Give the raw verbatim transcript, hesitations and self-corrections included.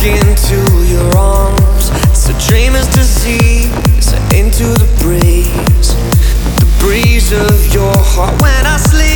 into your arms. It's a dreamer's disease. Into the breeze, the breeze of your heart when I sleep.